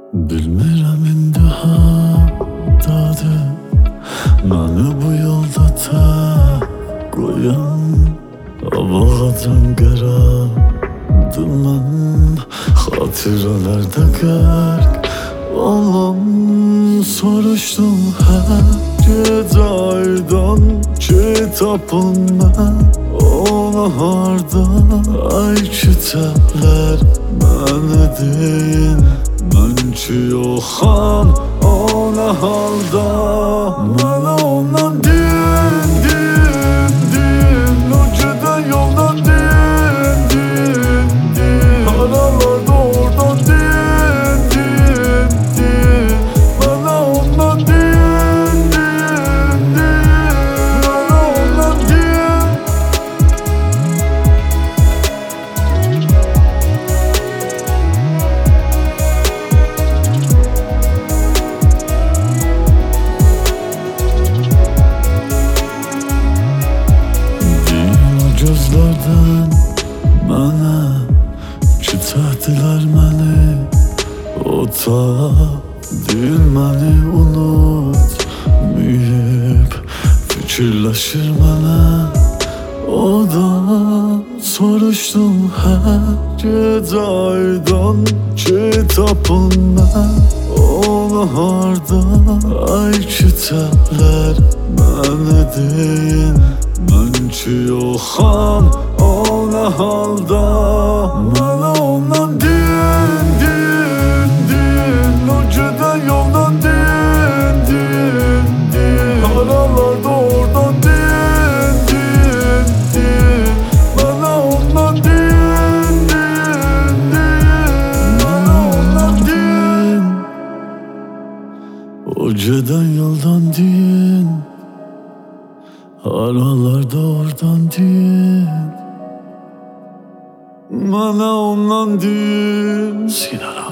Bilmirəm indi hardadır, məni bu yolda tək qoyan. Havadan qaradım mən, xatirələrdə qərq olan. Soruşdum hər gecə aydan ki tapım mən onu harda. Ay kütələr mənə deyin, mən ki yoxam ona halda. Mənə ondan din, din, din, o gedən yoldan din, din, din. Haralarda oradan din, din, din. Mənə ondan din, din, din. Mənə ondan din. Gözlərdən mənə kütəhdilər məni, o ta deyil məni unutmayıb fikirləşir mənə. O da soruşdum hər gecə aydan ki tapım mən onu harda. Ay kütələr mənə deyin, mən ki yoxam ona halda. Mənə ondan din, din, din, o gedən yoldan din, din, din. Haralarda oradan din, din, din. Mənə ondan din, din, din. Mənə ondan din. O gedən yoldan din, aralarda oradan din. Mənə ondan din.